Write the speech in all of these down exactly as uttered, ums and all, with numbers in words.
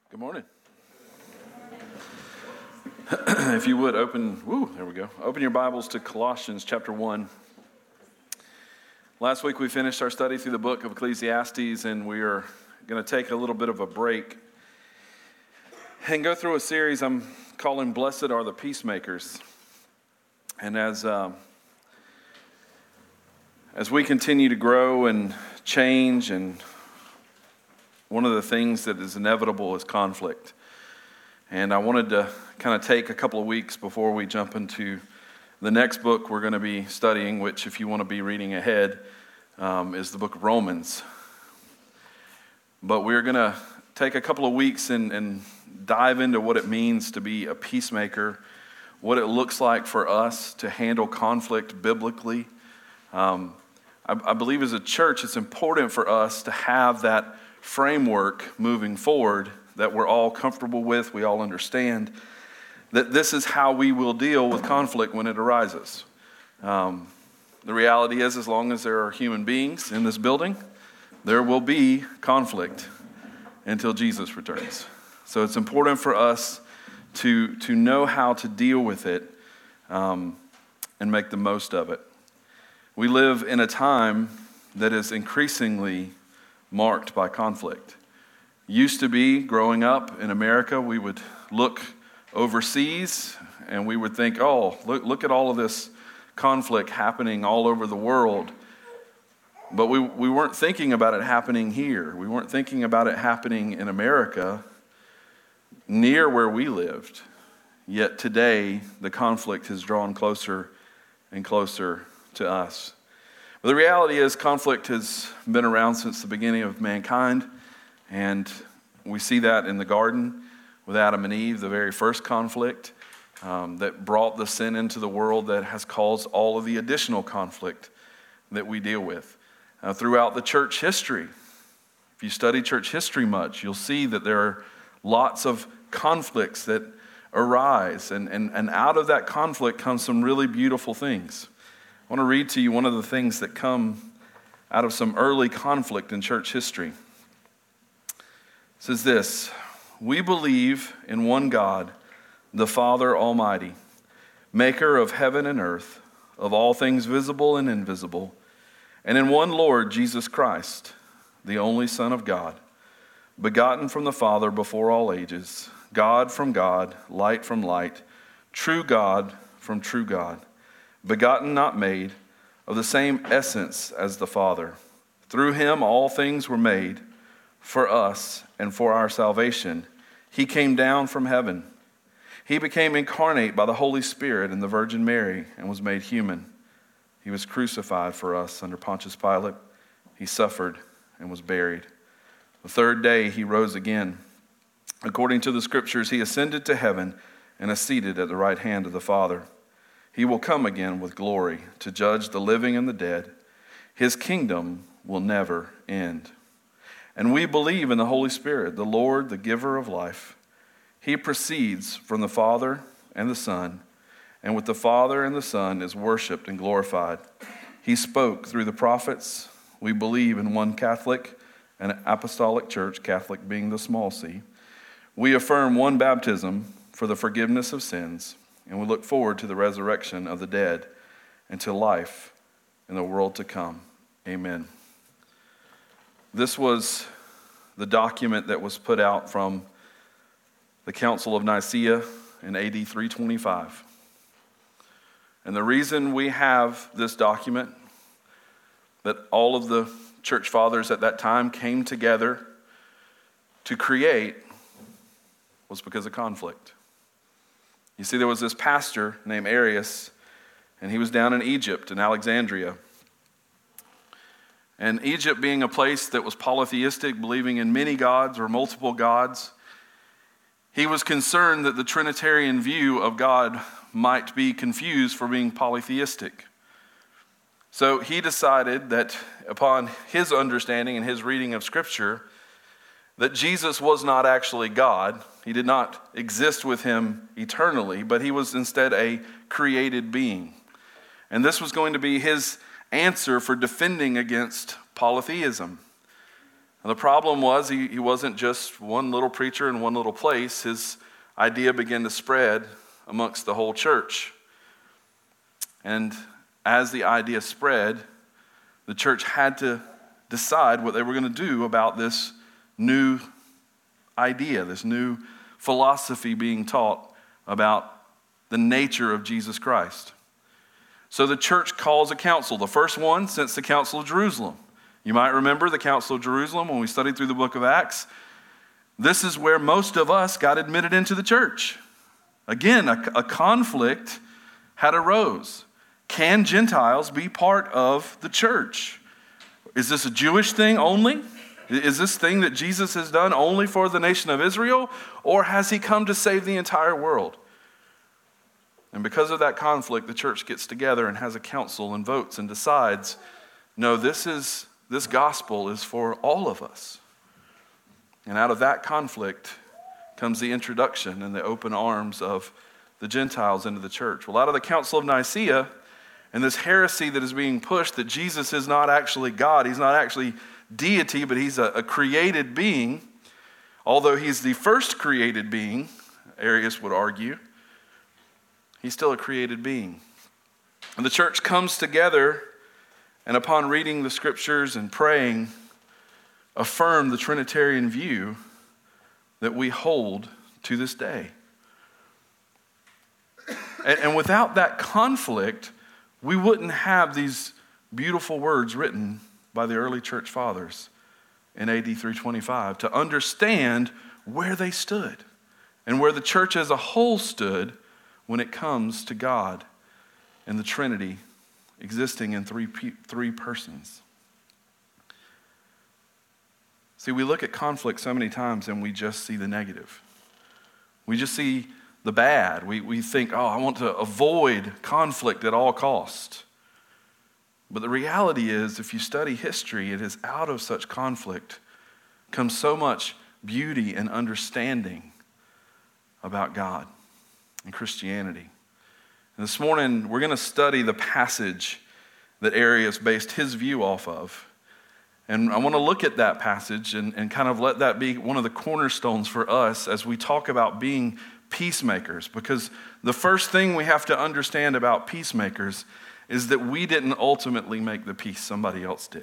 Good morning. If you would open, woo, there we go. Open your Bibles to Colossians chapter one. Last week we finished our study through the book of Ecclesiastes, and we are going to take a little bit of a break and go through a series I'm calling Blessed Are the Peacemakers. And as uh, as we continue to grow and change, and one of the things that is inevitable is conflict. And I wanted to kind of take a couple of weeks before we jump into the next book we're going to be studying, which, if you want to be reading ahead, um, is the book of Romans. But we're going to take a couple of weeks and, and dive into what it means to be a peacemaker, what it looks like for us to handle conflict biblically. Um, I, I believe as a church, it's important for us to have that framework moving forward that we're all comfortable with, we all understand, that this is how we will deal with conflict when it arises. Um, the reality is, as long as there are human beings in this building, there will be conflict until Jesus returns. So it's important for us to, to know how to deal with it um, and make the most of it. We live in a time that is increasingly marked by conflict. Used to be, growing up in America, we would look overseas and we would think, oh, look, look at all of this conflict happening all over the world. But we, we weren't thinking about it happening here. We weren't thinking about it happening in America, near where we lived. Yet today, the conflict has drawn closer and closer to us. But the reality is, conflict has been around since the beginning of mankind, and we see that in the garden with Adam and Eve, the very first conflict um, that brought the sin into the world that has caused all of the additional conflict that we deal with. Uh, throughout the church history, if you study church history much, you'll see that there are lots of conflicts that arise, and, and, and out of that conflict comes some really beautiful things. I want to read to you one of the things that come out of some early conflict in church history. It says this: "We believe in one God, the Father Almighty, maker of heaven and earth, of all things visible and invisible, and in one Lord Jesus Christ, the only Son of God, begotten from the Father before all ages, God from God, light from light, true God from true God, begotten, not made, of the same essence as the Father. Through him all things were made. For us and for our salvation, he came down from heaven. He became incarnate by the Holy Spirit and the Virgin Mary and was made human. He was crucified for us under Pontius Pilate. He suffered and was buried. The third day he rose again. According to the Scriptures, he ascended to heaven and is seated at the right hand of the Father. He will come again with glory to judge the living and the dead. His kingdom will never end. And we believe in the Holy Spirit, the Lord, the giver of life. He proceeds from the Father and the Son, and with the Father and the Son is worshiped and glorified. He spoke through the prophets. We believe in one Catholic and apostolic church, Catholic being the small c. We affirm one baptism for the forgiveness of sins, and we look forward to the resurrection of the dead and to life in the world to come. Amen." This was the document that was put out from the Council of Nicaea in A D three twenty-five. And the reason we have this document that all of the church fathers at that time came together to create was because of conflict. You see, there was this pastor named Arius, and he was down in Egypt, in Alexandria. And Egypt being a place that was polytheistic, believing in many gods or multiple gods, he was concerned that the Trinitarian view of God might be confused for being polytheistic. So he decided that upon his understanding and his reading of Scripture, that Jesus was not actually God. He did not exist with him eternally, but he was instead a created being. And this was going to be his answer for defending against polytheism. And the problem was he, he wasn't just one little preacher in one little place. His idea began to spread amongst the whole church. And as the idea spread, the church had to decide what they were going to do about this new idea, this new philosophy being taught about the nature of Jesus Christ. So the church calls a council, the first one since the Council of Jerusalem. You might remember the Council of Jerusalem when we studied through the book of Acts. This is where most of us got admitted into the church. Again, a, a conflict had arose. Can Gentiles be part of the church? Is this a Jewish thing only? Is this thing that Jesus has done only for the nation of Israel? Or has he come to save the entire world? And because of that conflict, the church gets together and has a council and votes and decides, no, this is this gospel is for all of us. And out of that conflict comes the introduction and the open arms of the Gentiles into the church. Well, out of the Council of Nicaea and this heresy that is being pushed that Jesus is not actually God, he's not actually deity, but he's a, a created being, although he's the first created being, Arius would argue, he's still a created being. And the church comes together and upon reading the scriptures and praying, affirm the Trinitarian view that we hold to this day. And, and without that conflict, we wouldn't have these beautiful words written by the early church fathers in A D three twenty-five to understand where they stood and where the church as a whole stood when it comes to God and the Trinity existing in three, three persons. See, we look at conflict so many times and we just see the negative. We just see the bad. We, we think, oh, I want to avoid conflict at all costs. But the reality is, if you study history, it is out of such conflict comes so much beauty and understanding about God and Christianity. And this morning, we're going to study the passage that Arius based his view off of. And I want to look at that passage and, and kind of let that be one of the cornerstones for us as we talk about being peacemakers. Because the first thing we have to understand about peacemakers is that we didn't ultimately make the peace, somebody else did.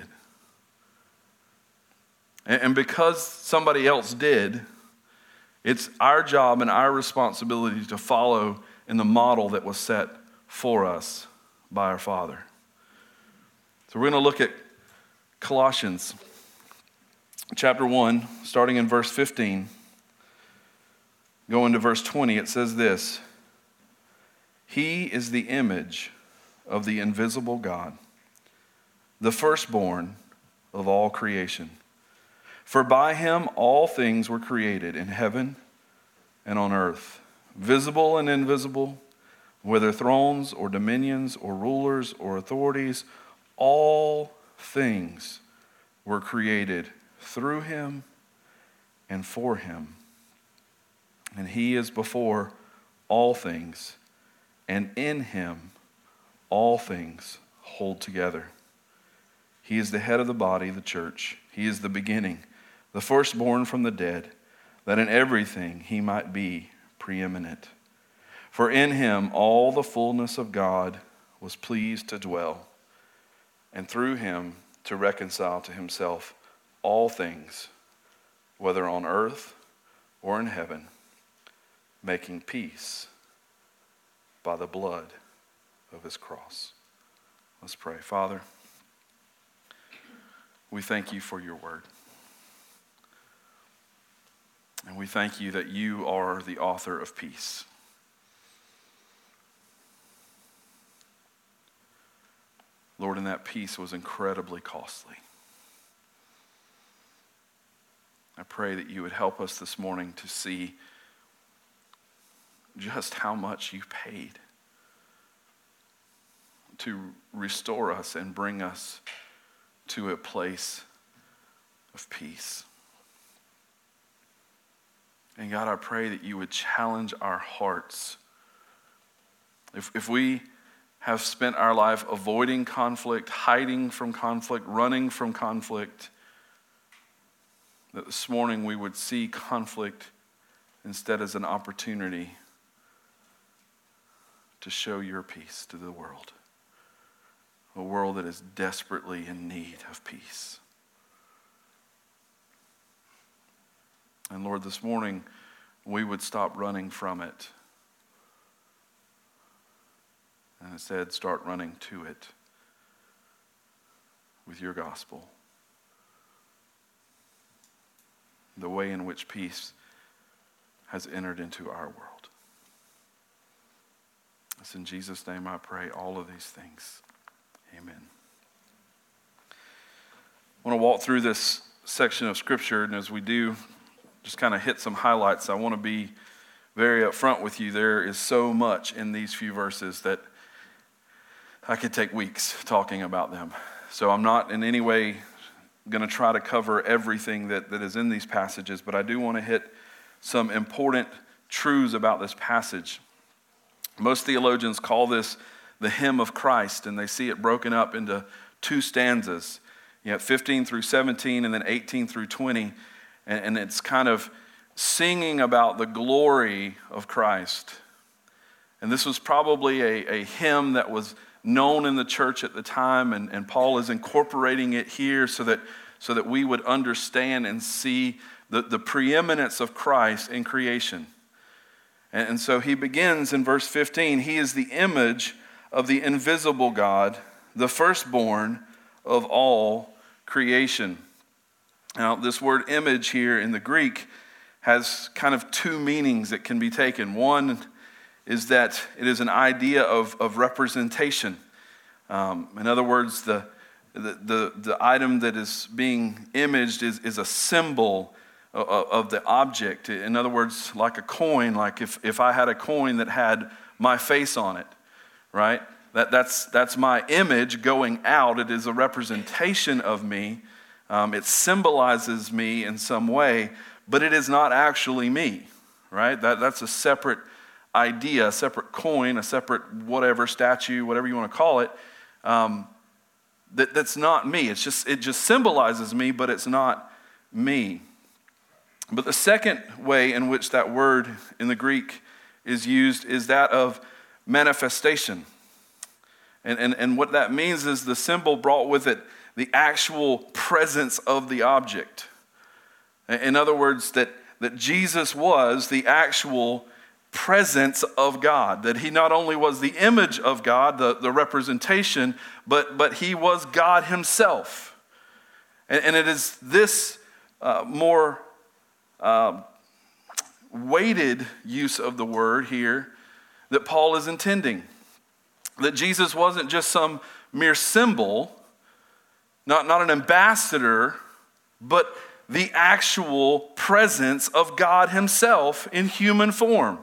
And, and because somebody else did, it's our job and our responsibility to follow in the model that was set for us by our Father. So we're going to look at Colossians chapter one, starting in verse fifteen. Going to verse twenty, it says this: He is the image of the invisible God, the firstborn of all creation. For by him all things were created in heaven and on earth, visible and invisible, whether thrones or dominions or rulers or authorities, all things were created through him and for him. And he is before all things, and in him all things hold together. He is the head of the body, the church. He is the beginning, the firstborn from the dead, that in everything he might be preeminent. For in him all the fullness of God was pleased to dwell, and through him to reconcile to himself all things, whether on earth or in heaven, making peace by the blood of his cross. Let's pray. Father, we thank you for your word. And we thank you that you are the author of peace. Lord, and that peace was incredibly costly. I pray that you would help us this morning to see just how much you paid to restore us and bring us to a place of peace. And God, I pray that you would challenge our hearts. If, if we have spent our life avoiding conflict, hiding from conflict, running from conflict, that this morning we would see conflict instead as an opportunity to show your peace to the world, a world that is desperately in need of peace. And Lord, this morning we would stop running from it and instead start running to it with your gospel, the way in which peace has entered into our world. It's in Jesus' name I pray all of these things. Amen. I want to walk through this section of Scripture, and as we do, just kind of hit some highlights. I want to be very upfront with you. There is so much in these few verses that I could take weeks talking about them. So I'm not in any way going to try to cover everything that, that is in these passages, but I do want to hit some important truths about this passage. Most theologians call this the hymn of Christ, and they see it broken up into two stanzas. You have fifteen through seventeen and then eighteen through twenty. And, and it's kind of singing about the glory of Christ. And this was probably a, a hymn that was known in the church at the time, and, and Paul is incorporating it here so that, so that we would understand and see the, the preeminence of Christ in creation. And, and so he begins in verse fifteen, he is the image of the invisible God, the firstborn of all creation. Now, this word image here in the Greek has kind of two meanings that can be taken. One is that it is an idea of, of representation. Um, in other words, the, the, the, the item that is being imaged is, is a symbol of, of the object. In other words, like a coin, like if, if I had a coin that had my face on it, right? That, that's, that's my image going out. It is a representation of me. Um, it symbolizes me in some way, but it is not actually me, right? That, that's a separate idea, a separate coin, a separate whatever, statue, whatever you want to call it. Um, that, that's not me. It's just it just symbolizes me, but it's not me. But the second way in which that word in the Greek is used is that of manifestation. And, and, and what that means is the symbol brought with it the actual presence of the object. In other words, that, that Jesus was the actual presence of God, that he not only was the image of God, the, the representation, but, but he was God himself. And, and it is this uh, more uh, weighted use of the word here that Paul is intending. That Jesus wasn't just some mere symbol, Not, not an ambassador, but the actual presence of God himself in human form.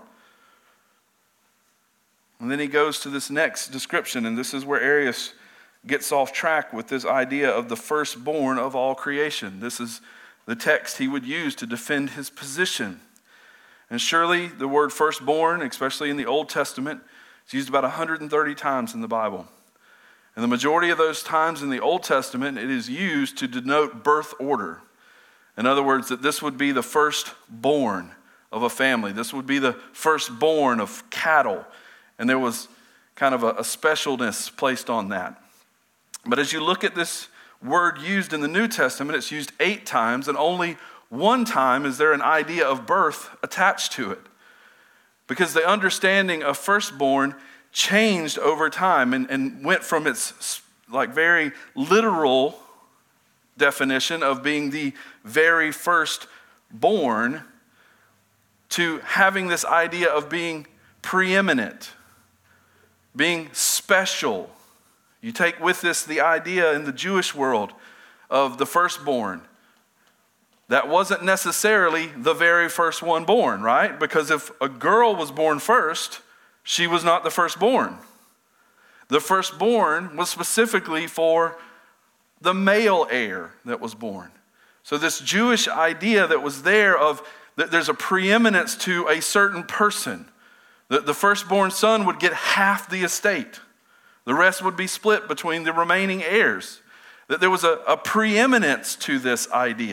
And then he goes to this next description, and this is where Arius gets off track with this idea of the firstborn of all creation. This is the text he would use to defend his position. And surely the word firstborn, especially in the Old Testament, is used about one hundred thirty times in the Bible. And the majority of those times in the Old Testament, it is used to denote birth order. In other words, that this would be the firstborn of a family. This would be the firstborn of cattle. And there was kind of a, a specialness placed on that. But as you look at this word used in the New Testament, it's used eight times, and only one time is there an idea of birth attached to it. Because the understanding of firstborn changed over time and, and went from its like very literal definition of being the very first born to having this idea of being preeminent, being special. You take with this the idea in the Jewish world of the firstborn. That wasn't necessarily the very first one born, right? Because if a girl was born first, she was not the firstborn. The firstborn was specifically for the male heir that was born. So this Jewish idea that was there of that there's a preeminence to a certain person. The, the firstborn son would get half the estate. The rest would be split between the remaining heirs. That there was a, a preeminence to this idea.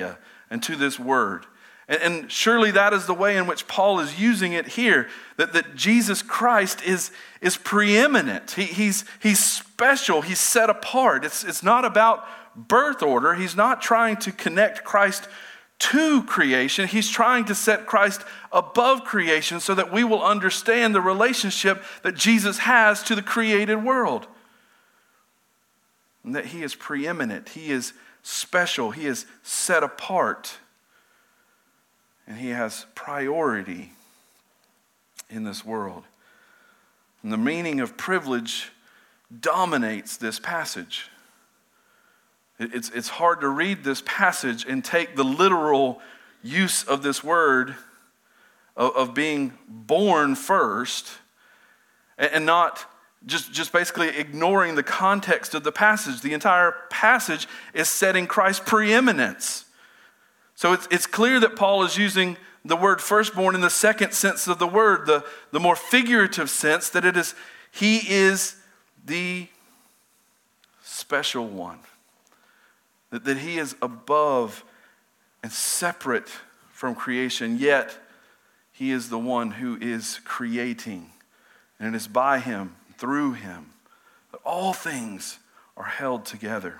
and to this word. And, and surely that is the way in which Paul is using it here, that, that Jesus Christ is, is preeminent. He, he's, he's special. He's set apart. It's, it's not about birth order. He's not trying to connect Christ to creation. He's trying to set Christ above creation so that we will understand the relationship that Jesus has to the created world. And that he is preeminent. He is special. He is set apart. And he has priority in this world. And the meaning of privilege dominates this passage. It's, it's hard to read this passage and take the literal use of this word of, of being born first and, and not just, just basically ignoring the context of the passage. The entire passage is setting Christ's preeminence. So it's, it's clear that Paul is using the word firstborn in the second sense of the word, the, the more figurative sense that it is, he is the special one. That, that he is above and separate from creation, yet he is the one who is creating. And it is by him, through him, that all things are held together.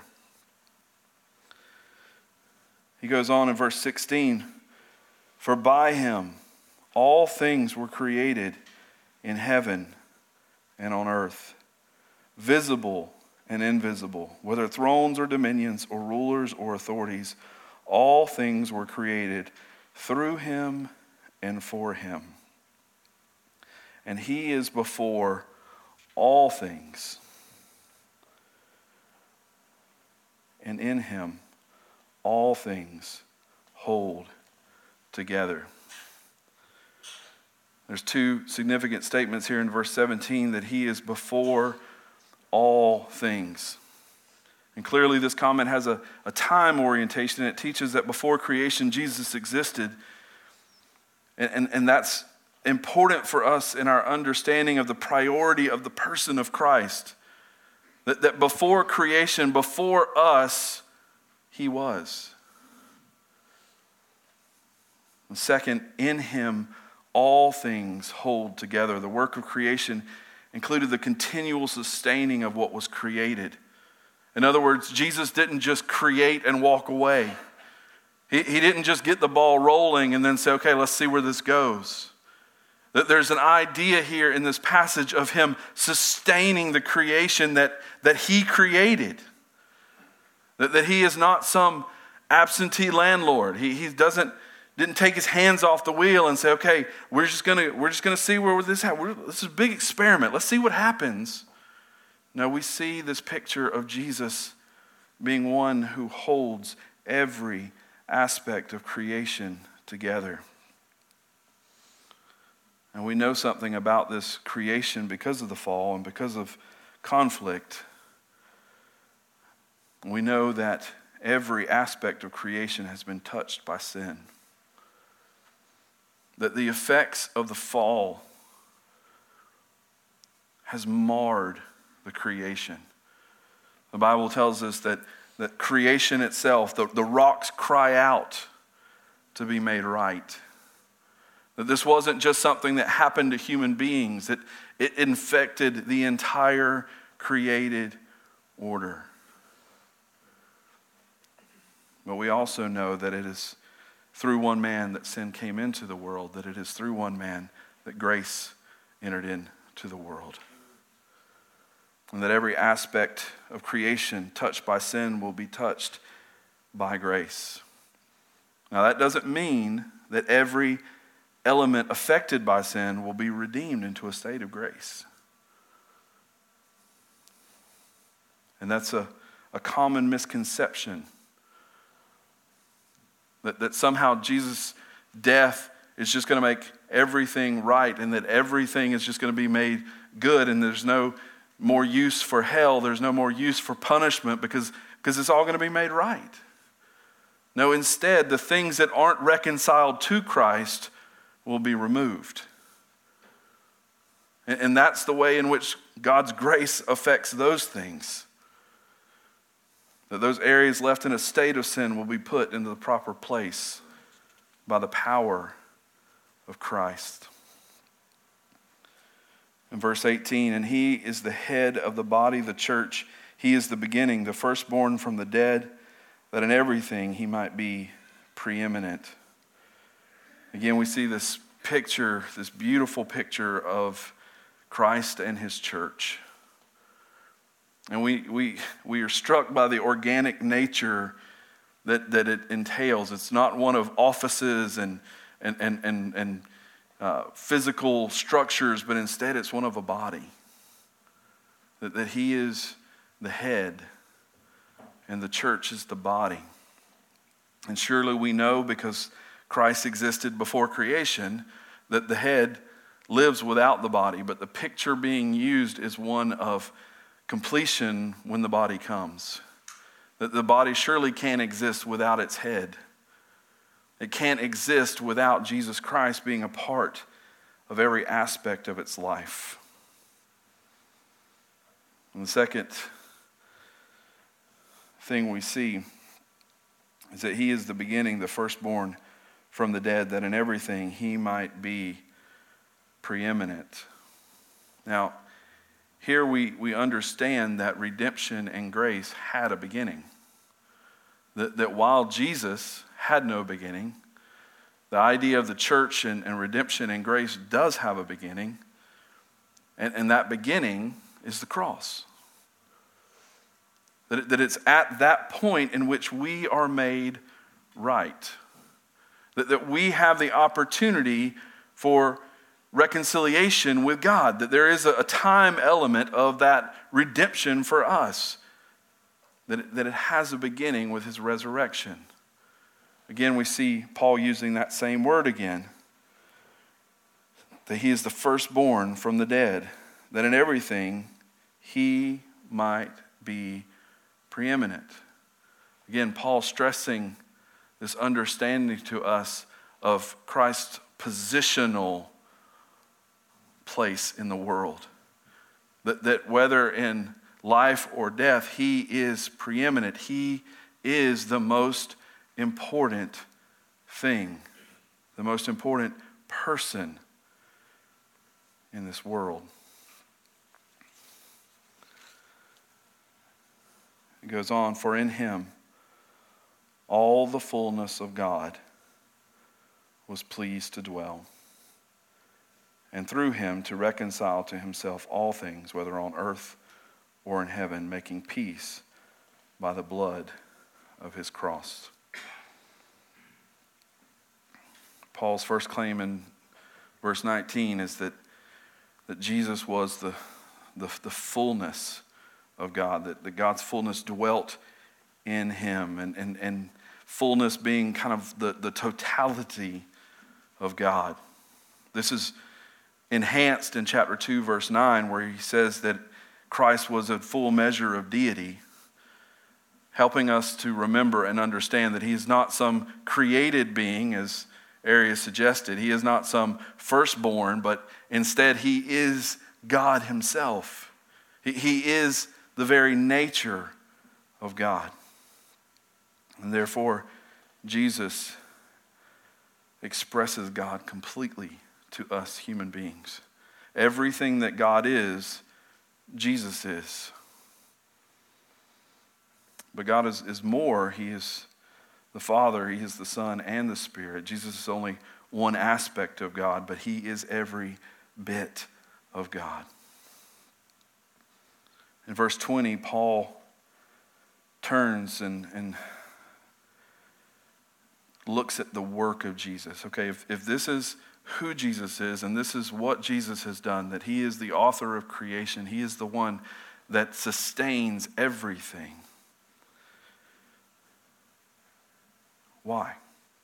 He goes on in verse sixteen, for by him all things were created in heaven and on earth, visible and invisible, whether thrones or dominions or rulers or authorities, all things were created through him and for him. And he is before all things. And in him all things hold together. There's two significant statements here in verse seventeen that he is before all things. And clearly this comment has a, a time orientation. It teaches that before creation, Jesus existed. And, and, and that's important for us in our understanding of the priority of the person of Christ. That, that before creation, before us, he was. And second, in him, all things hold together. The work of creation included the continual sustaining of what was created. In other words, Jesus didn't just create and walk away. He, he didn't just get the ball rolling and then say, okay, let's see where this goes. That there's an idea here in this passage of him sustaining the creation that, that he created. That, that he is not some absentee landlord. He, he doesn't didn't take his hands off the wheel and say, okay, we're just gonna we're just gonna see where this happens. This is a big experiment. Let's see what happens. No, we see this picture of Jesus being one who holds every aspect of creation together. And we know something about this creation because of the fall and because of conflict. We know that every aspect of creation has been touched by sin. That the effects of the fall has marred the creation. The Bible tells us that, that creation itself, the, the rocks cry out to be made right. That this wasn't just something that happened to human beings. That it infected the entire created order. But we also know that it is through one man that sin came into the world, that it is through one man that grace entered into the world. And that every aspect of creation touched by sin will be touched by grace. Now that doesn't mean that every element affected by sin will be redeemed into a state of grace. And that's a, a common misconception. That, that somehow Jesus' death is just going to make everything right and that everything is just going to be made good and there's no more use for hell, there's no more use for punishment because, because it's all going to be made right. No, instead, the things that aren't reconciled to Christ will be removed. And, and that's the way in which God's grace affects those things. That those areas left in a state of sin will be put into the proper place by the power of Christ. In verse eighteen, and he is the head of the body, the church. He is the beginning, the firstborn from the dead, that in everything he might be preeminent. Again, we see this picture, this beautiful picture of Christ and his church. And we we we are struck by the organic nature that, that it entails. It's not one of offices and and and and, and uh, physical structures, but instead it's one of a body. That, that he is the head and the church is the body. And surely we know, because Christ existed before creation, that the head lives without the body, but the picture being used is one of completion when the body comes. That the body surely can't exist without its head. It can't exist without Jesus Christ being a part of every aspect of its life. And the second thing we see is that he is the beginning, the firstborn from the dead, that in everything he might be preeminent. Now, here we, we understand that redemption and grace had a beginning. That, that while Jesus had no beginning, the idea of the church and, and redemption and grace does have a beginning. And, and that beginning is the cross. That, it, that it's at that point in which we are made right. That, that we have the opportunity for reconciliation with God, that there is a time element of that redemption for us, that it, that it has a beginning with his resurrection. Again, we see Paul using that same word again, that he is the firstborn from the dead, that in everything he might be preeminent. Again, Paul stressing this understanding to us of Christ's positional place in the world. That, that whether in life or death, he is preeminent. He is the most important thing, the most important person in this world. It goes on, for in him all the fullness of God was pleased to dwell, and through him to reconcile to himself all things, whether on earth or in heaven, making peace by the blood of his cross. Paul's first claim in verse nineteen is that, that Jesus was the, the, the fullness of God, that, that God's fullness dwelt in him, and, and, and fullness being kind of the, the totality of God. This is enhanced in chapter two, verse nine, where he says that Christ was a full measure of deity, helping us to remember and understand that he is not some created being, as Arius suggested. He is not some firstborn, but instead he is God himself. He, he is the very nature of God. And therefore, Jesus expresses God completely to us human beings. Everything that God is, Jesus is. But God is, is more. He is the Father, he is the Son, and the Spirit. Jesus is only one aspect of God, but he is every bit of God. In verse twenty, Paul turns and, and looks at the work of Jesus. Okay, if, if this is who Jesus is, and this is what Jesus has done, that he is the author of creation, he is the one that sustains everything. Why?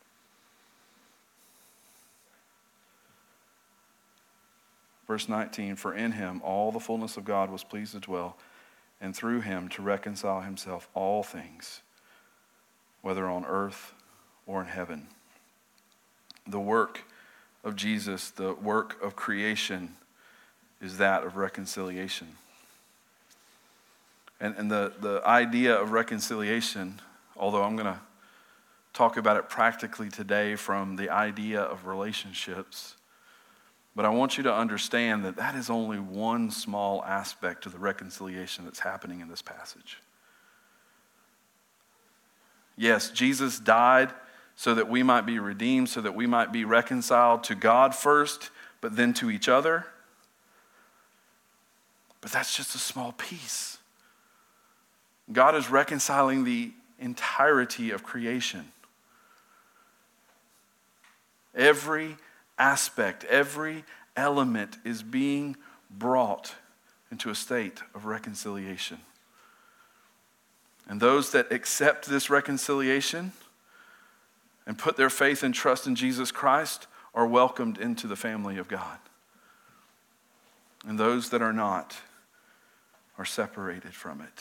Verse nineteen, for in him all the fullness of God was pleased to dwell, and through him to reconcile himself all things, whether on earth or in heaven. The work of Jesus, the work of creation, is that of reconciliation. And, and the, the idea of reconciliation, although I'm going to talk about it practically today from the idea of relationships, but I want you to understand that that is only one small aspect of the reconciliation that's happening in this passage. Yes, Jesus died so that we might be redeemed, so that we might be reconciled to God first, but then to each other. But that's just a small piece. God is reconciling the entirety of creation. Every aspect, every element is being brought into a state of reconciliation. And those that accept this reconciliation and put their faith and trust in Jesus Christ are welcomed into the family of God. And those that are not are separated from it.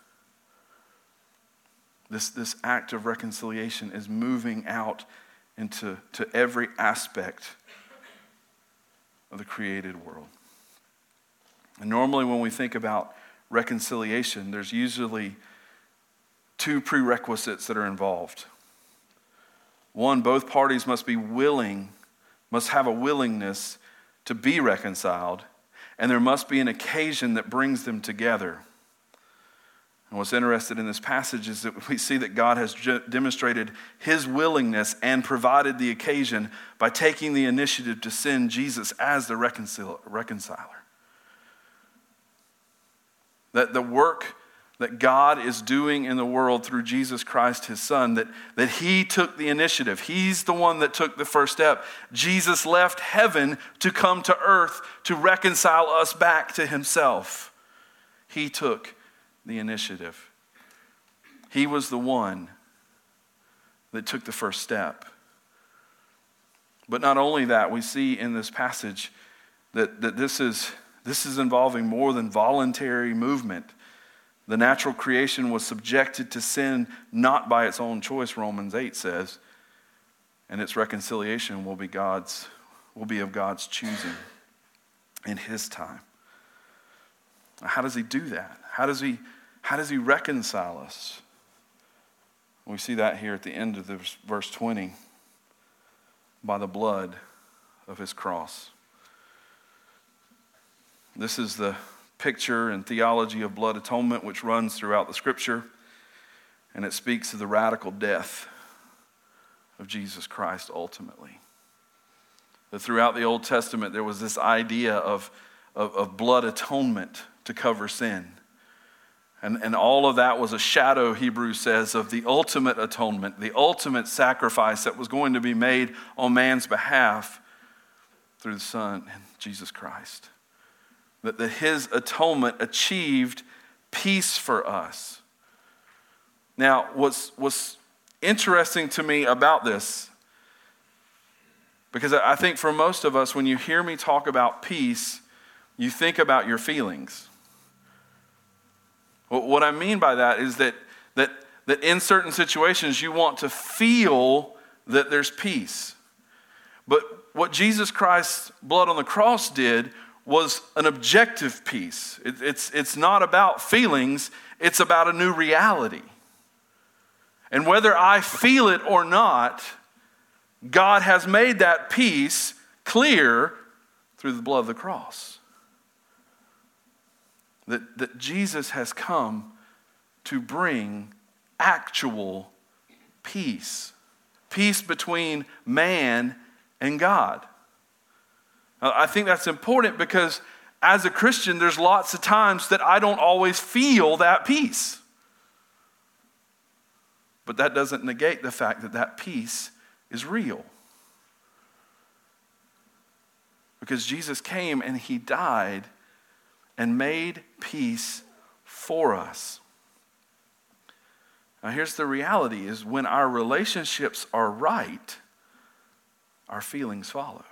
This, this act of reconciliation is moving out into to every aspect of the created world. And normally when we think about reconciliation, there's usually two prerequisites that are involved. One, both parties must be willing, must have a willingness to be reconciled, and there must be an occasion that brings them together. And what's interesting in this passage is that we see that God has demonstrated his willingness and provided the occasion by taking the initiative to send Jesus as the reconciler. That the work that God is doing in the world through Jesus Christ, his son, that, that he took the initiative. He's the one that took the first step. Jesus left heaven to come to earth to reconcile us back to himself. He took the initiative. He was the one that took the first step. But not only that, we see in this passage that, that this is, this is involving more than voluntary movement. The natural creation was subjected to sin not by its own choice, Romans eight says, and its reconciliation will be God's, will be of God's choosing in his time. How does he do that? How does he, how does he reconcile us? We see that here at the end of this, verse twenty, by the blood of his cross. This is the picture and theology of blood atonement which runs throughout the scripture, and it speaks of the radical death of Jesus Christ ultimately. That throughout the Old Testament there was this idea of, of, of blood atonement to cover sin. And, and all of that was a shadow, Hebrews says, of the ultimate atonement, the ultimate sacrifice that was going to be made on man's behalf through the Son, Jesus Christ. That, that his atonement achieved peace for us. Now, what's, what's interesting to me about this, because I think for most of us, when you hear me talk about peace, you think about your feelings. What I mean by that is that, that, that in certain situations you want to feel that there's peace. But what Jesus Christ's blood on the cross did was an objective peace. It, it's, it's not about feelings, it's about a new reality. And whether I feel it or not, God has made that peace clear through the blood of the cross. That, that Jesus has come to bring actual peace. Peace between man and God. Now, I think that's important because as a Christian, there's lots of times that I don't always feel that peace. But that doesn't negate the fact that that peace is real. Because Jesus came and he died and made peace for us. Now here's the reality, is when our relationships are right, our feelings follow.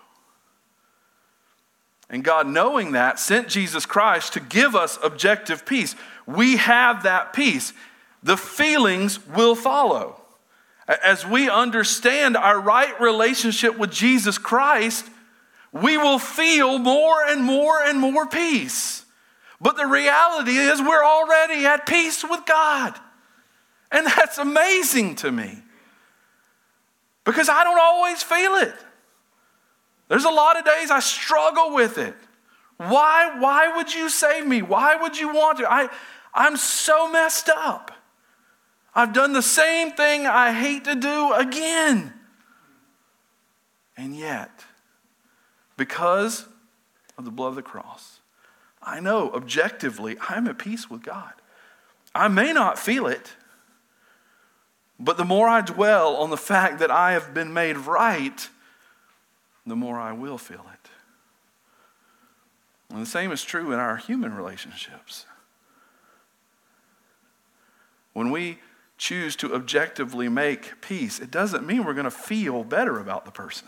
And God, knowing that, sent Jesus Christ to give us objective peace. We have that peace. The feelings will follow. As we understand our right relationship with Jesus Christ, we will feel more and more and more peace. But the reality is we're already at peace with God. And that's amazing to me. Because I don't always feel it. There's a lot of days I struggle with it. Why, why would you save me? Why would you want to? I, I'm so messed up. I've done the same thing I hate to do again. And yet, because of the blood of the cross, I know objectively I'm at peace with God. I may not feel it, but the more I dwell on the fact that I have been made right, the more I will feel it. And the same is true in our human relationships. When we choose to objectively make peace, it doesn't mean we're going to feel better about the person.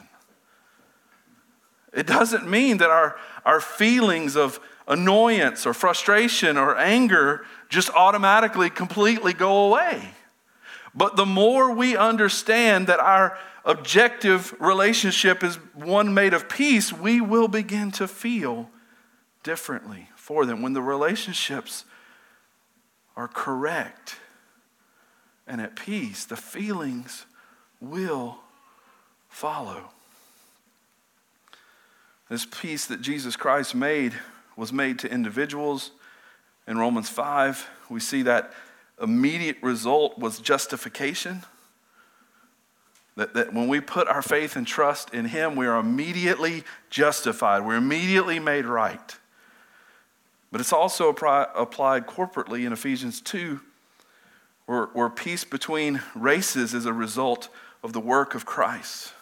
It doesn't mean that our, our feelings of annoyance or frustration or anger just automatically completely go away. But the more we understand that our objective relationship is one made of peace, we will begin to feel differently for them. When the relationships are correct and at peace, the feelings will follow. This peace that Jesus Christ made was made to individuals. In Romans five, we see that immediate result was justification. That, that when we put our faith and trust in Him, we are immediately justified. We're immediately made right. But it's also appri- applied corporately in Ephesians two, where, where peace between races is a result of the work of Christ.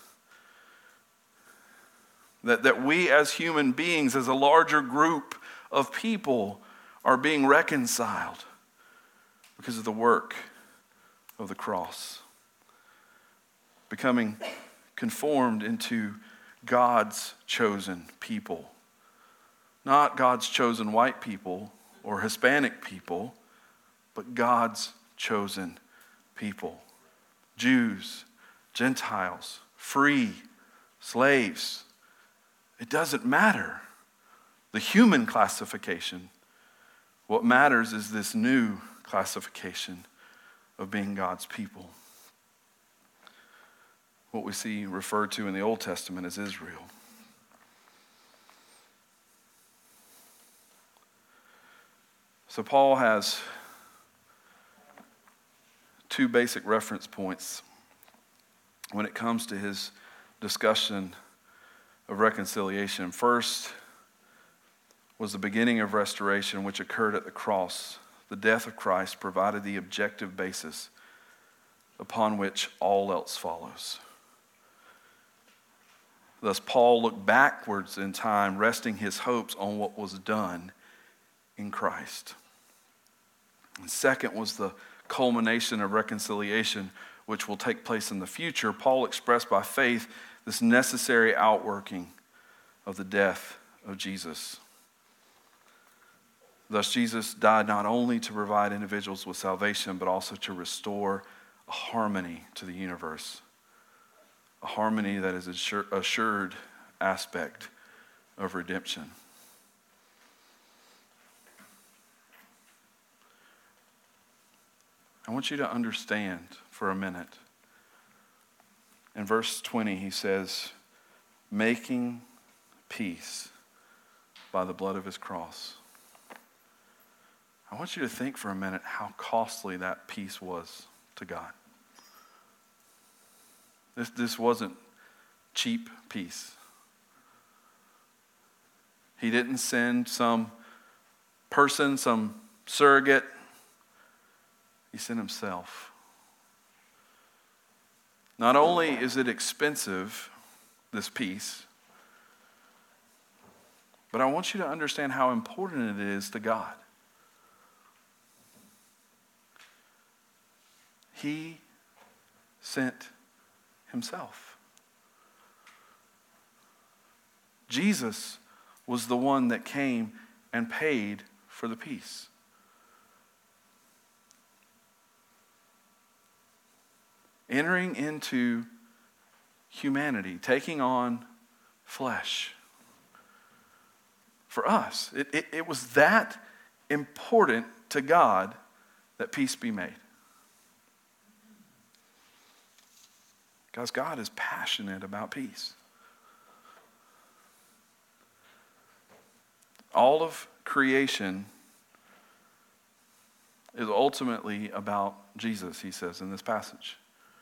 That, that we as human beings, as a larger group of people, are being reconciled because of the work of the cross. Becoming conformed into God's chosen people. Not God's chosen white people or Hispanic people, but God's chosen people. Jews, Gentiles, free, slaves. It doesn't matter the human classification. What matters is this new classification of being God's people. What we see referred to in the Old Testament as Israel. So Paul has two basic reference points when it comes to his discussion of reconciliation. First was the beginning of restoration, which occurred at the cross. The death of Christ provided the objective basis upon which all else follows. Thus, Paul looked backwards in time, resting his hopes on what was done in Christ. And second was the culmination of reconciliation, which will take place in the future. Paul expressed by faith this necessary outworking of the death of Jesus. Thus, Jesus died not only to provide individuals with salvation, but also to restore a harmony to the universe. A harmony that is an assured aspect of redemption. I want you to understand for a minute. In verse twenty, he says, making peace by the blood of his cross. I want you to think for a minute how costly that peace was to God. This, this wasn't cheap peace. He didn't send some person, some surrogate. He sent himself. Not only is it expensive, this peace, but I want you to understand how important it is to God. He sent himself. Jesus was the one that came and paid for the peace. Entering into humanity, taking on flesh. For us, it, it, it was that important to God that peace be made? Because God is passionate about peace. All of creation is ultimately about Jesus, he says in this passage.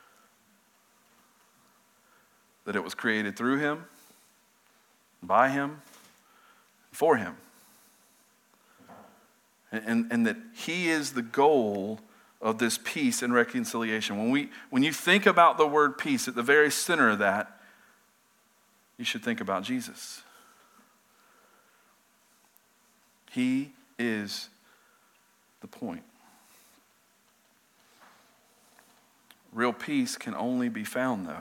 That it was created through him, by him, for him. And, and, and that he is the goal of this peace and reconciliation. When we, when you think about the word peace, at the very center of that, you should think about Jesus. He is the point. Real peace can only be found, though,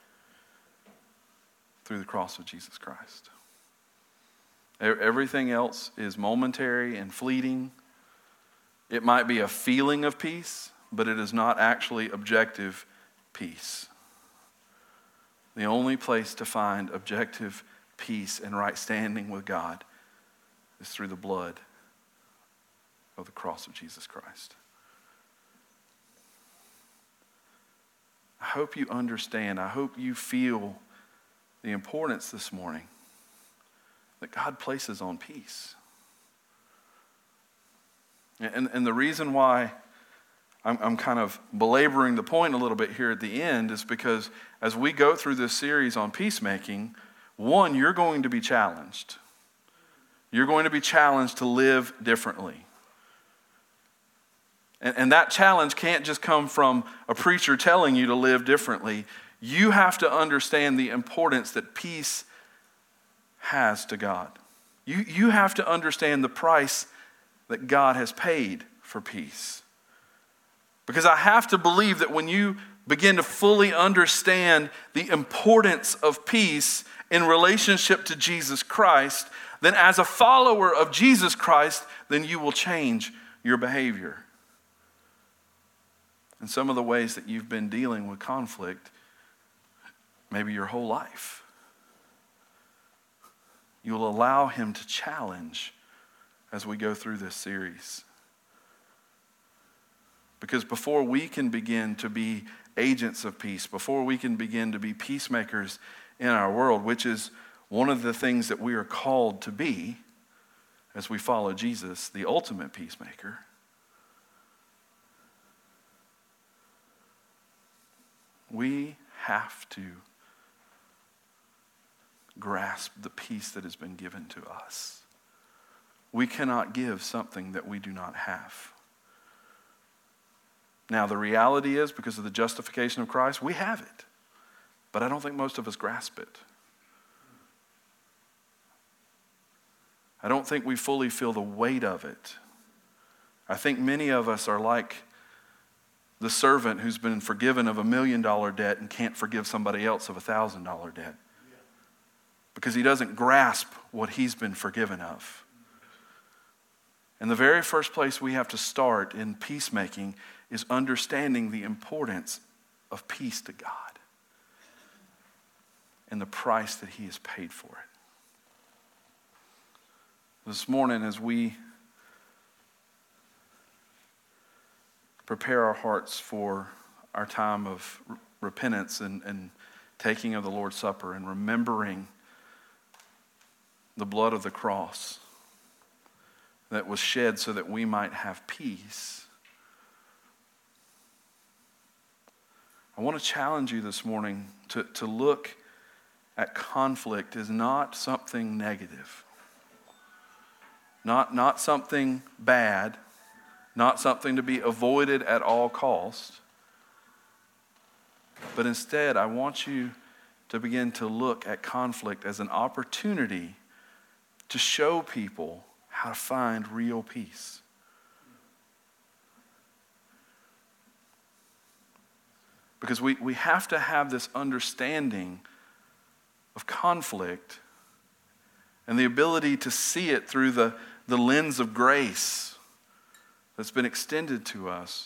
through the cross of Jesus Christ. Everything else is momentary and fleeting. It might be a feeling of peace, but it is not actually objective peace. The only place to find objective peace and right standing with God is through the blood of the cross of Jesus Christ. I hope you understand. I hope you feel the importance this morning that God places on peace. And, and the reason why I'm, I'm kind of belaboring the point a little bit here at the end is because as we go through this series on peacemaking, one, you're going to be challenged. You're going to be challenged to live differently. And, and that challenge can't just come from a preacher telling you to live differently. You have to understand the importance that peace has to God. You, you have to understand the price that God has paid for peace. Because I have to believe that when you begin to fully understand the importance of peace in relationship to Jesus Christ, then as a follower of Jesus Christ, then you will change your behavior. And some of the ways that you've been dealing with conflict, maybe your whole life, you'll allow him to challenge as we go through this series. Because before we can begin to be agents of peace, before we can begin to be peacemakers in our world, which is one of the things that we are called to be as we follow Jesus, the ultimate peacemaker, we have to grasp the peace that has been given to us. We cannot give something that we do not have. Now, the reality is, because of the justification of Christ, we have it. But I don't think most of us grasp it. I don't think we fully feel the weight of it. I think many of us are like the servant who's been forgiven of a million dollar debt and can't forgive somebody else of a thousand dollar debt. Because he doesn't grasp what he's been forgiven of. And the very first place we have to start in peacemaking is understanding the importance of peace to God and the price that he has paid for it. This morning, as we prepare our hearts for our time of r- repentance and, and taking of the Lord's Supper and remembering the blood of the cross that was shed so that we might have peace, I want to challenge you this morning to, to look at conflict as not something negative, not, not something bad, not something to be avoided at all costs, but instead I want you to begin to look at conflict as an opportunity to show people how to find real peace. Because we, we have to have this understanding of conflict and the ability to see it through the, the lens of grace that's been extended to us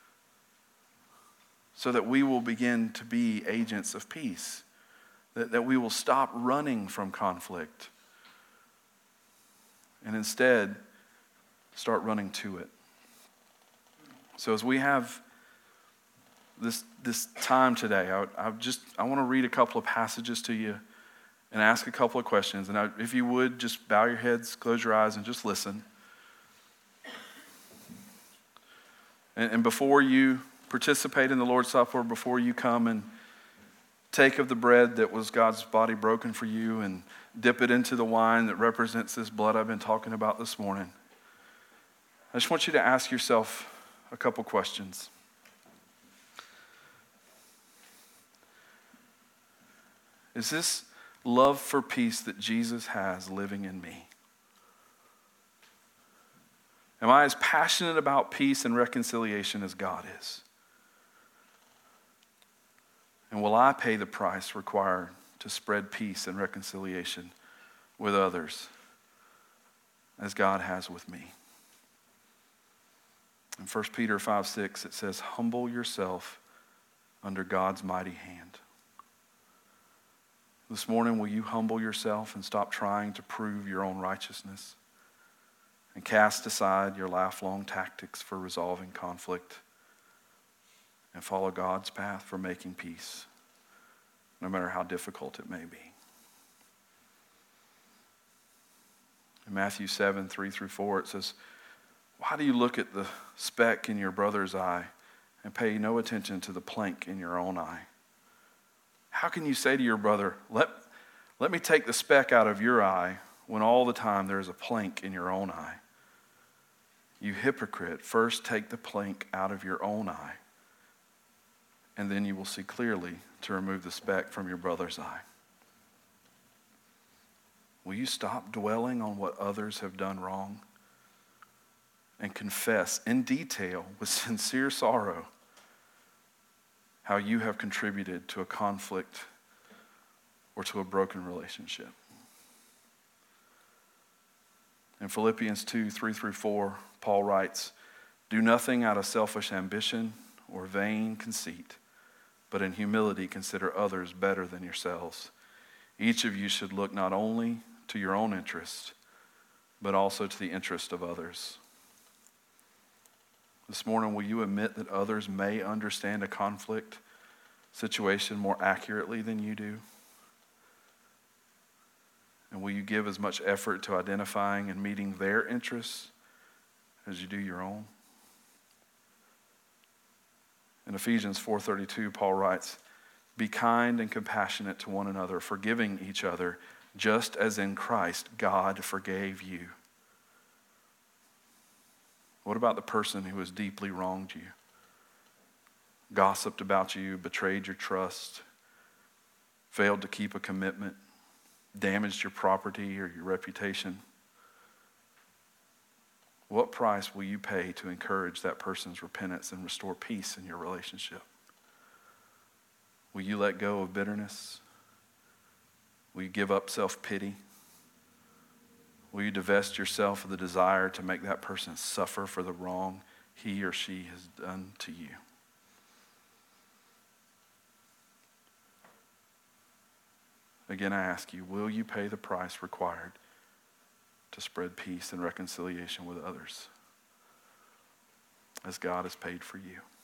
so that we will begin to be agents of peace, that, that we will stop running from conflict and instead start running to it. So as we have this this time today, I, I just I want to read a couple of passages to you and ask a couple of questions. And I, if you would, just bow your heads, close your eyes, and just listen. And, and before you participate in the Lord's Supper, before you come and take of the bread that was God's body broken for you and dip it into the wine that represents this blood I've been talking about this morning, I just want you to ask yourself a couple questions. Is this love for peace that Jesus has living in me? Am I as passionate about peace and reconciliation as God is? And will I pay the price required to spread peace and reconciliation with others as God has with me? In First Peter five six, it says, humble yourself under God's mighty hand. This morning, will you humble yourself and stop trying to prove your own righteousness and cast aside your lifelong tactics for resolving conflict and follow God's path for making peace, no matter how difficult it may be? In Matthew seven, three through four, it says, why do you look at the speck in your brother's eye and pay no attention to the plank in your own eye? How can you say to your brother, let, let me take the speck out of your eye, when all the time there is a plank in your own eye? You hypocrite, first take the plank out of your own eye, and then you will see clearly to remove the speck from your brother's eye. Will you stop dwelling on what others have done wrong and confess in detail with sincere sorrow how you have contributed to a conflict or to a broken relationship? In Philippians two, three through four, Paul writes, do nothing out of selfish ambition or vain conceit, but in humility consider others better than yourselves. Each of you should look not only to your own interest, but also to the interest of others. This morning, will you admit that others may understand a conflict situation more accurately than you do? And will you give as much effort to identifying and meeting their interests as you do your own? In Ephesians four thirty-two, Paul writes, be kind and compassionate to one another, forgiving each other, just as in Christ God forgave you. What about the person who has deeply wronged you, gossiped about you, betrayed your trust, failed to keep a commitment, damaged your property or your reputation? What price will you pay to encourage that person's repentance and restore peace in your relationship? Will you let go of bitterness? Will you give up self-pity? Will you divest yourself of the desire to make that person suffer for the wrong he or she has done to you? Again, I ask you, will you pay the price required to spread peace and reconciliation with others as God has paid for you?